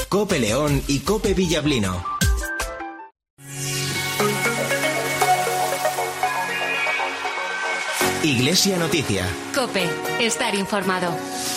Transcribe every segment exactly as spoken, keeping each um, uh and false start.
COPE León y COPE Villablino. Iglesia Noticia. COPE, estar informado.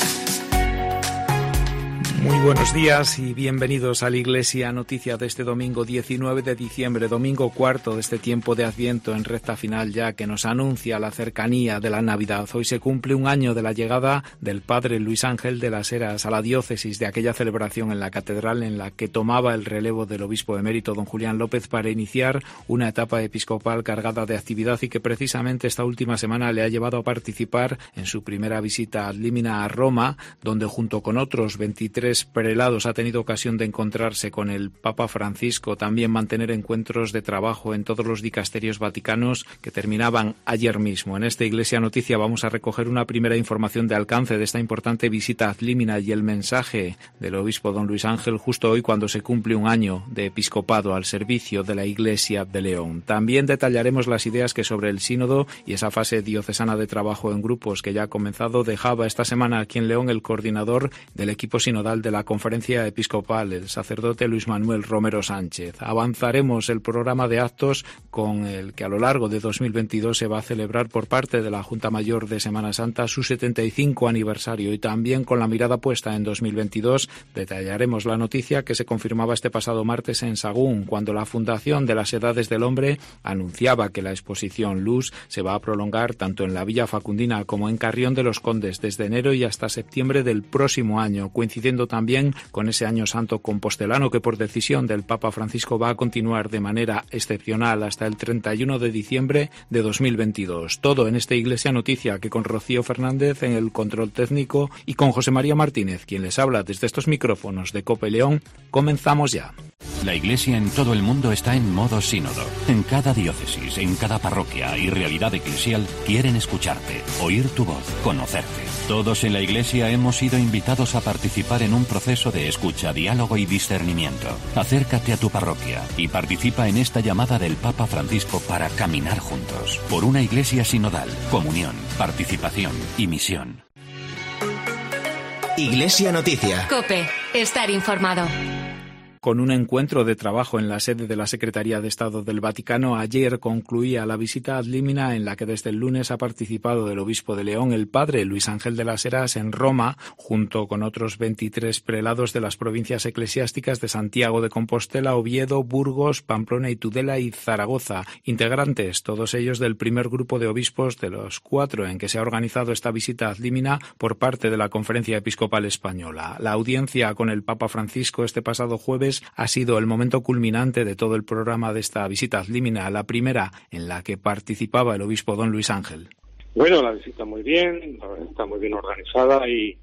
Muy buenos días y bienvenidos a la Iglesia Noticia de este domingo diecinueve de diciembre, domingo cuarto de este tiempo de Adviento en recta final ya que nos anuncia la cercanía de la Navidad. Hoy se cumple un año de la llegada del Padre Luis Ángel de las Heras a la diócesis, de aquella celebración en la catedral en la que tomaba el relevo del obispo emérito don Julián López para iniciar una etapa episcopal cargada de actividad y que precisamente esta última semana le ha llevado a participar en su primera visita ad limina a Roma, donde junto con otros veintitrés prelados ha tenido ocasión de encontrarse con el Papa Francisco, también mantener encuentros de trabajo en todos los dicasterios vaticanos que terminaban ayer mismo. En esta Iglesia Noticia vamos a recoger una primera información de alcance de esta importante visita ad limina y el mensaje del obispo don Luis Ángel justo hoy cuando se cumple un año de episcopado al servicio de la Iglesia de León. También detallaremos las ideas que sobre el sínodo y esa fase diocesana de trabajo en grupos que ya ha comenzado dejaba esta semana aquí en León el coordinador del equipo sinodal de la Conferencia Episcopal, el sacerdote Luis Manuel Romero Sánchez. Avanzaremos el programa de actos con el que a lo largo de dos mil veintidós se va a celebrar por parte de la Junta Mayor de Semana Santa su setenta y cinco aniversario y también con la mirada puesta en dos mil veintidós detallaremos la noticia que se confirmaba este pasado martes en Sagún cuando la Fundación de las Edades del Hombre anunciaba que la exposición Luz se va a prolongar tanto en la Villa Facundina como en Carrión de los Condes desde enero y hasta septiembre del próximo año, coincidiendo también con ese año santo compostelano que por decisión del Papa Francisco va a continuar de manera excepcional hasta el treinta y uno de diciembre de dos mil veintidós. Todo en esta Iglesia Noticia que con Rocío Fernández en el control técnico y con José María Martínez, quien les habla desde estos micrófonos de COPE León, comenzamos ya. La Iglesia en todo el mundo está en modo sínodo. En cada diócesis, en cada parroquia y realidad eclesial quieren escucharte, oír tu voz, conocerte. Todos en la Iglesia hemos sido invitados a participar en un proceso de escucha, diálogo y discernimiento. Acércate a tu parroquia y participa en esta llamada del Papa Francisco para caminar juntos por una Iglesia sinodal, comunión, participación y misión. Iglesia Noticia. COPE, estar informado. Con un encuentro de trabajo en la sede de la Secretaría de Estado del Vaticano, ayer concluía la visita ad limina en la que desde el lunes ha participado el obispo de León, el padre Luis Ángel de las Heras, en Roma, junto con otros veintitrés prelados de las provincias eclesiásticas de Santiago de Compostela, Oviedo, Burgos, Pamplona y Tudela y Zaragoza, integrantes todos ellos del primer grupo de obispos de los cuatro en que se ha organizado esta visita ad limina por parte de la Conferencia Episcopal Española. La audiencia con el Papa Francisco este pasado jueves ha sido el momento culminante de todo el programa de esta visita ad limina, la primera en la que participaba el obispo don Luis Ángel. Bueno, la visita muy bien, está muy bien organizada y,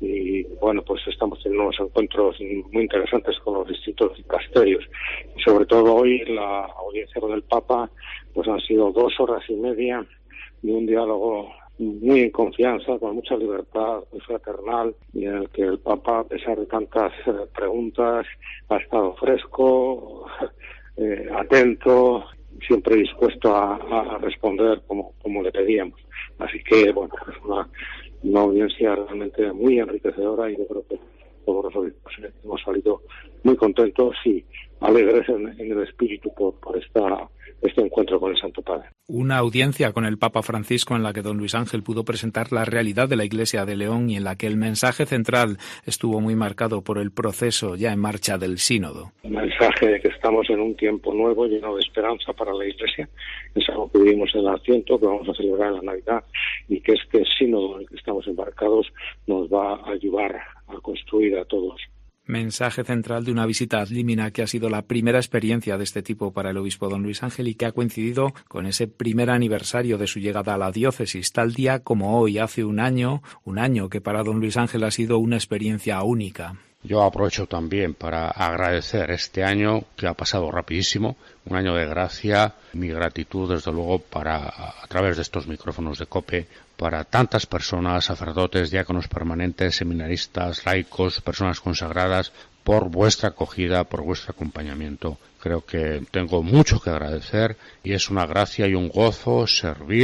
y bueno, pues estamos teniendo unos encuentros muy interesantes con los distintos dicasterios. Y sobre todo hoy la audiencia con el Papa, pues han sido dos horas y media de un diálogo muy en confianza, con mucha libertad, muy fraternal, y en el que el Papa, a pesar de tantas eh, preguntas, ha estado fresco, eh, atento, siempre dispuesto a, a responder como, como le pedíamos. Así que, bueno, es una, una audiencia realmente muy enriquecedora y yo creo que todos los hemos salido muy contentos y alegres en, en el espíritu por, por esta este encuentro con el Santo Padre. Una audiencia con el Papa Francisco en la que don Luis Ángel pudo presentar la realidad de la Iglesia de León y en la que el mensaje central estuvo muy marcado por el proceso ya en marcha del sínodo. El mensaje de que estamos en un tiempo nuevo lleno de esperanza para la Iglesia es algo que vivimos en el Adviento, que vamos a celebrar en la Navidad y que este sínodo en el que estamos embarcados nos va a ayudar a construir a todos. Mensaje central de una visita ad limina que ha sido la primera experiencia de este tipo para el obispo don Luis Ángel y que ha coincidido con ese primer aniversario de su llegada a la diócesis, tal día como hoy, hace un año, un año que para don Luis Ángel ha sido una experiencia única. Yo aprovecho también para agradecer este año que ha pasado rapidísimo, un año de gracia, mi gratitud desde luego para, a través de estos micrófonos de COPE, para tantas personas, sacerdotes, diáconos permanentes, seminaristas, laicos, personas consagradas, por vuestra acogida, por vuestro acompañamiento. Creo que tengo mucho que agradecer y es una gracia y un gozo servir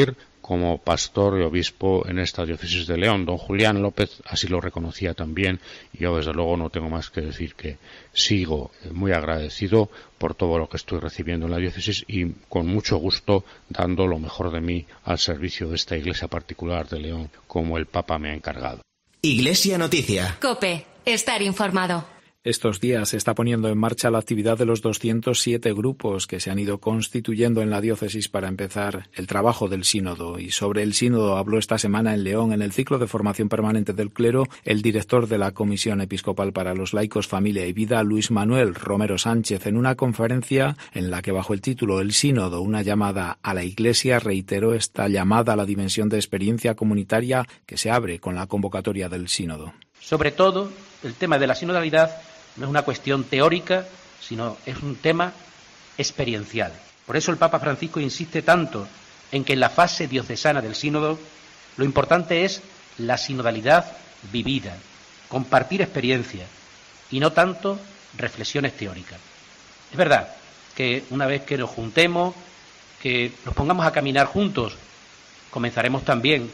como pastor y obispo en esta diócesis de León. Don Julián López así lo reconocía también, y yo desde luego no tengo más que decir que sigo muy agradecido por todo lo que estoy recibiendo en la diócesis y con mucho gusto dando lo mejor de mí al servicio de esta iglesia particular de León, como el Papa me ha encargado. Iglesia Noticia. COPE. Estar informado. Estos días se está poniendo en marcha la actividad de los doscientos siete grupos que se han ido constituyendo en la diócesis para empezar el trabajo del sínodo. Y sobre el sínodo habló esta semana en León, en el ciclo de formación permanente del clero, el director de la Comisión Episcopal para los Laicos, Familia y Vida, Luis Manuel Romero Sánchez, en una conferencia en la que, bajo el título El sínodo, una llamada a la Iglesia, reiteró esta llamada a la dimensión de experiencia comunitaria que se abre con la convocatoria del sínodo. Sobre todo, el tema de la sinodalidad no es una cuestión teórica, sino es un tema experiencial. Por eso el Papa Francisco insiste tanto en que en la fase diocesana del sínodo lo importante es la sinodalidad vivida, compartir experiencias y no tanto reflexiones teóricas. Es verdad que una vez que nos juntemos, que nos pongamos a caminar juntos, comenzaremos también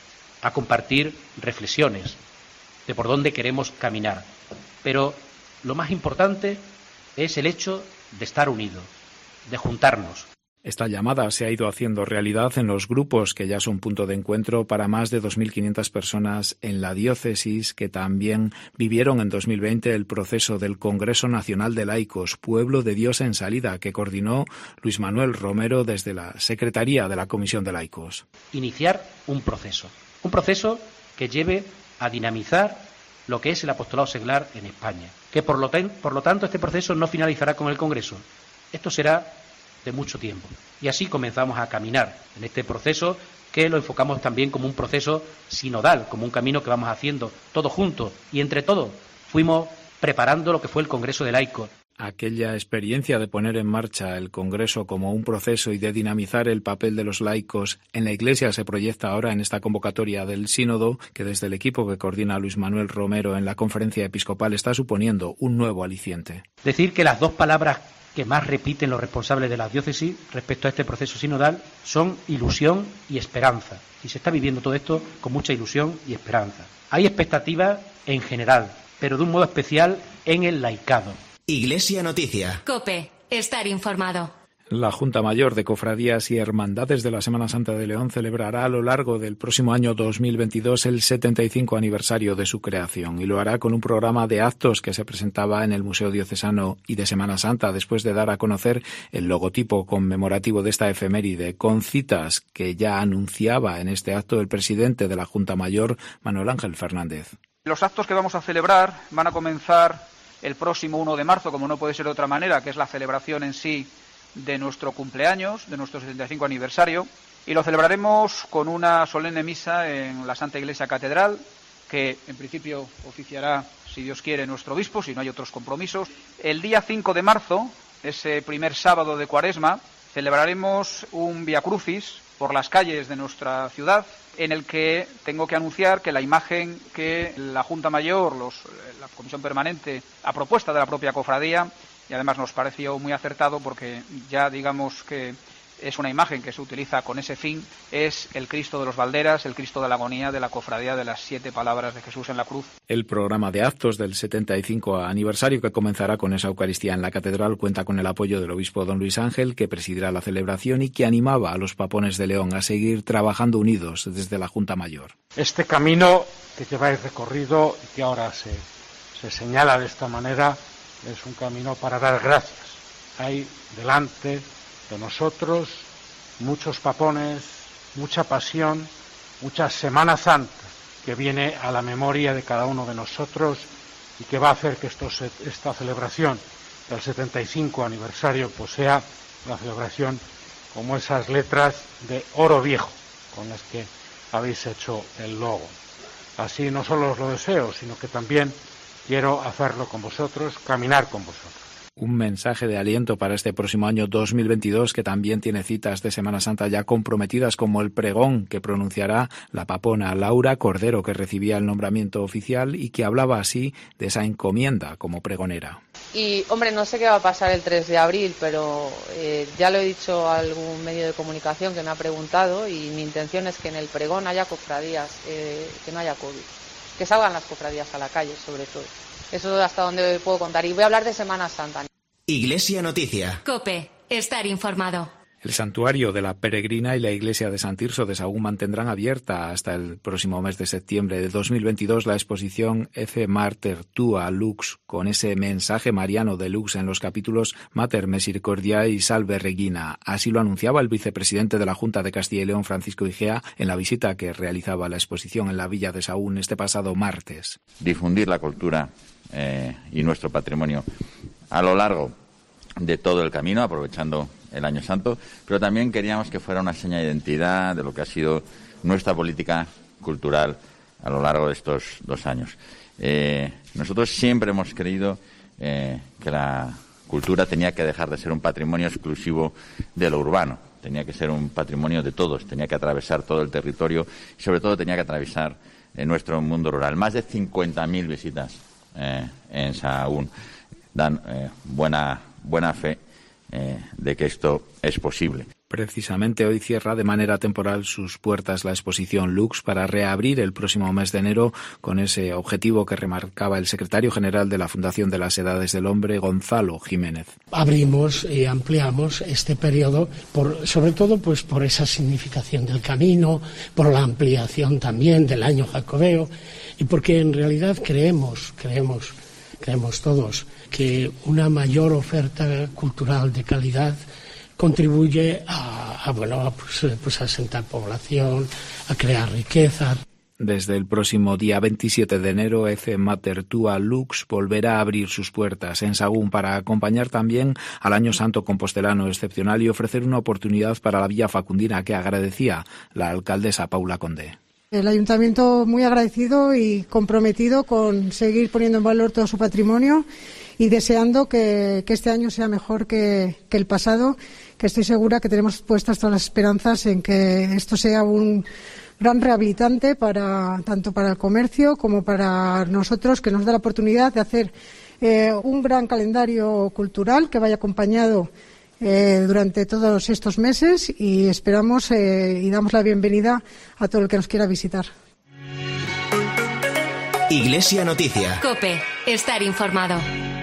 a compartir reflexiones de por dónde queremos caminar. Pero lo más importante es el hecho de estar unidos, de juntarnos. Esta llamada se ha ido haciendo realidad en los grupos que ya son punto de encuentro para más de dos mil quinientas personas en la diócesis, que también vivieron en dos mil veinte el proceso del Congreso Nacional de Laicos, Pueblo de Dios en Salida, que coordinó Luis Manuel Romero desde la Secretaría de la Comisión de Laicos. Iniciar un proceso, un proceso que lleve a dinamizar lo que es el apostolado seglar en España, que por lo, ten, por lo tanto este proceso no finalizará con el Congreso. Esto será de mucho tiempo. Y así comenzamos a caminar en este proceso, que lo enfocamos también como un proceso sinodal, como un camino que vamos haciendo todos juntos, y entre todos fuimos preparando lo que fue el Congreso de Laicos. Aquella experiencia de poner en marcha el Congreso como un proceso y de dinamizar el papel de los laicos en la Iglesia se proyecta ahora en esta convocatoria del Sínodo, que desde el equipo que coordina Luis Manuel Romero en la Conferencia Episcopal está suponiendo un nuevo aliciente. Decir que las dos palabras que más repiten los responsables de la diócesis respecto a este proceso sinodal son ilusión y esperanza. Y se está viviendo todo esto con mucha ilusión y esperanza. Hay expectativas en general, pero de un modo especial en el laicado. Iglesia Noticia. COPE. Estar informado. La Junta Mayor de Cofradías y Hermandades de la Semana Santa de León celebrará a lo largo del próximo año dos mil veintidós el setenta y cinco aniversario de su creación, y lo hará con un programa de actos que se presentaba en el Museo Diocesano y de Semana Santa, después de dar a conocer el logotipo conmemorativo de esta efeméride, con citas que ya anunciaba en este acto el presidente de la Junta Mayor, Manuel Ángel Fernández. Los actos que vamos a celebrar van a comenzar el próximo uno de marzo, como no puede ser de otra manera, que es la celebración en sí de nuestro cumpleaños, de nuestro setenta y cinco aniversario, y lo celebraremos con una solemne misa en la Santa Iglesia Catedral, que en principio oficiará, si Dios quiere, nuestro obispo, si no hay otros compromisos. El día cinco de marzo, ese primer sábado de Cuaresma, celebraremos un Via Crucis por las calles de nuestra ciudad, en el que tengo que anunciar que la imagen que la Junta Mayor, los, la Comisión Permanente, a propuesta de la propia cofradía, y además nos pareció muy acertado porque ya digamos que es una imagen que se utiliza con ese fin, es el Cristo de los Valderas, el Cristo de la Agonía de la Cofradía de las Siete Palabras de Jesús en la Cruz. El programa de actos del setenta y cinco aniversario, que comenzará con esa Eucaristía en la Catedral, cuenta con el apoyo del obispo don Luis Ángel, que presidirá la celebración y que animaba a los papones de León a seguir trabajando unidos desde la Junta Mayor. Este camino que lleváis recorrido y que ahora se, se señala de esta manera es un camino para dar gracias. Hay delante de nosotros muchos papones, mucha pasión, mucha Semana Santa que viene a la memoria de cada uno de nosotros y que va a hacer que esto, esta celebración del setenta y cinco aniversario pues sea una celebración como esas letras de oro viejo con las que habéis hecho el logo. Así no solo os lo deseo, sino que también quiero hacerlo con vosotros, caminar con vosotros. Un mensaje de aliento para este próximo año dos mil veintidós, que también tiene citas de Semana Santa ya comprometidas, como el pregón que pronunciará la papona Laura Cordero, que recibía el nombramiento oficial y que hablaba así de esa encomienda como pregonera. Y, hombre, no sé qué va a pasar el tres de abril, pero eh, ya lo he dicho a algún medio de comunicación que me ha preguntado y mi intención es que en el pregón haya cofradías, eh, que no haya COVID, que salgan las cofradías a la calle, sobre todo. Eso es hasta donde puedo contar. Y voy a hablar de Semana Santa. Iglesia Noticia. COPE. Estar informado. El santuario de la Peregrina y la iglesia de Sant Tirso de Sahagún mantendrán abierta hasta el próximo mes de septiembre de dos mil veintidós la exposición Ecce Mater Tua Lux, con ese mensaje mariano de Lux en los capítulos Mater Misericordiae y Salve Regina. Así lo anunciaba el vicepresidente de la Junta de Castilla y León, Francisco Igea, en la visita que realizaba a la exposición en la villa de Sahagún este pasado martes. Difundir la cultura eh, y nuestro patrimonio a lo largo de todo el camino, aprovechando el Año Santo, pero también queríamos que fuera una seña de identidad de lo que ha sido nuestra política cultural a lo largo de estos dos años. Eh, nosotros siempre hemos creído eh, que la cultura tenía que dejar de ser un patrimonio exclusivo de lo urbano, tenía que ser un patrimonio de todos, tenía que atravesar todo el territorio y sobre todo tenía que atravesar eh, nuestro mundo rural. Más de cincuenta mil visitas eh, en Sahagún dan eh, buena, buena fe Eh, de que esto es posible. Precisamente hoy cierra de manera temporal sus puertas la exposición Lux para reabrir el próximo mes de enero con ese objetivo que remarcaba el secretario general de la Fundación de las Edades del Hombre, Gonzalo Jiménez. Abrimos y ampliamos este periodo, por, sobre todo pues por esa significación del camino, por la ampliación también del año jacobeo y porque en realidad creemos, creemos, creemos todos que una mayor oferta cultural de calidad contribuye a, a bueno, pues, pues a asentar población, a crear riqueza. Desde el próximo día veintisiete de enero, Ecce Mater Tua Lux volverá a abrir sus puertas en Sahagún para acompañar también al Año Santo compostelano excepcional y ofrecer una oportunidad para la Villa Facundina que agradecía la alcaldesa Paula Condé. El ayuntamiento muy agradecido y comprometido con seguir poniendo en valor todo su patrimonio y deseando que, que este año sea mejor que, que el pasado, que estoy segura que tenemos puestas todas las esperanzas en que esto sea un gran rehabilitante para tanto para el comercio como para nosotros, que nos da la oportunidad de hacer eh, un gran calendario cultural que vaya acompañado Eh, durante todos estos meses y esperamos eh, y damos la bienvenida a todo el que nos quiera visitar. Iglesia Noticia. COPE. Estar informado.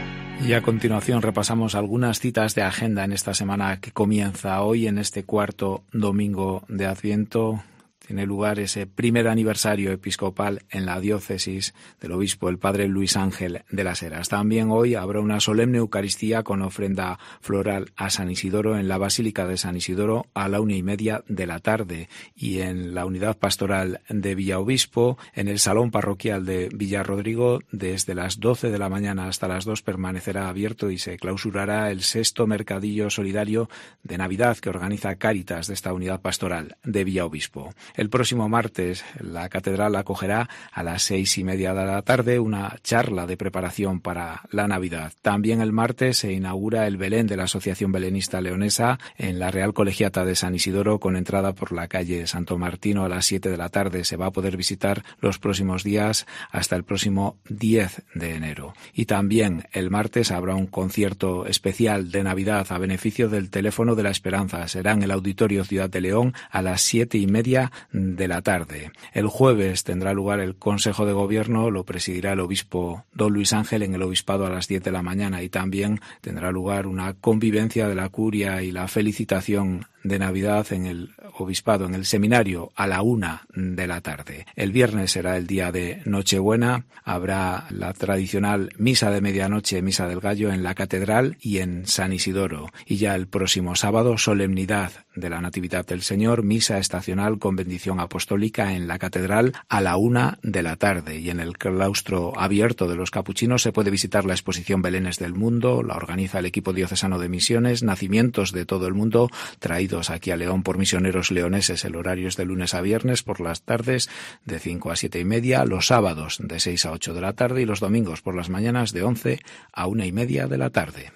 Y a continuación repasamos algunas citas de agenda en esta semana que comienza hoy en este cuarto domingo de Adviento. Tiene lugar ese primer aniversario episcopal en la diócesis del obispo, el padre Luis Ángel de las Heras. También hoy habrá una solemne Eucaristía con ofrenda floral a San Isidoro en la Basílica de San Isidoro a la una y media de la tarde. Y en la unidad pastoral de Villaobispo, en el salón parroquial de Villarrodrigo, desde las doce de la mañana hasta las dos permanecerá abierto y se clausurará el sexto mercadillo solidario de Navidad que organiza Cáritas de esta unidad pastoral de Villaobispo. El próximo martes la catedral acogerá a las seis y media de la tarde una charla de preparación para la Navidad. También el martes se inaugura el Belén de la Asociación Belenista Leonesa en la Real Colegiata de San Isidoro con entrada por la calle Santo Martino a las siete de la tarde. Se va a poder visitar los próximos días hasta el próximo diez de enero. Y también el martes habrá un concierto especial de Navidad a beneficio del Teléfono de la Esperanza. Será en el Auditorio Ciudad de León a las siete y media de la tarde. El jueves tendrá lugar el Consejo de Gobierno, lo presidirá el obispo don Luis Ángel en el obispado a las diez de la mañana y también tendrá lugar una convivencia de la curia y la felicitación de Navidad en el obispado, en el seminario, a la una de la tarde. El viernes será el día de Nochebuena, habrá la tradicional misa de medianoche, misa del gallo en la catedral y en San Isidoro. Y ya el próximo sábado, solemnidad de la Natividad del Señor, misa estacional con bendición apostólica en la catedral a la una de la tarde. Y en el claustro abierto de los capuchinos se puede visitar la exposición Belenes del Mundo, la organiza el equipo diocesano de misiones, nacimientos de todo el mundo traídos aquí a León por misioneros leoneses. El horario es de lunes a viernes por las tardes de cinco a siete y media, los sábados de seis a ocho de la tarde y los domingos por las mañanas de once a una y media de la tarde.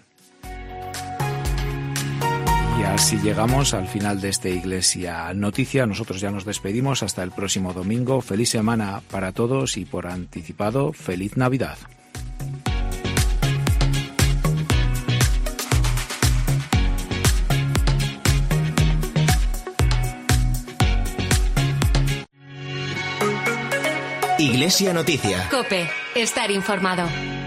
Y así llegamos al final de esta Iglesia Noticia. Nosotros ya nos despedimos hasta el próximo domingo. Feliz semana para todos y por anticipado, feliz Navidad. Iglesia Noticia. COPE. Estar informado.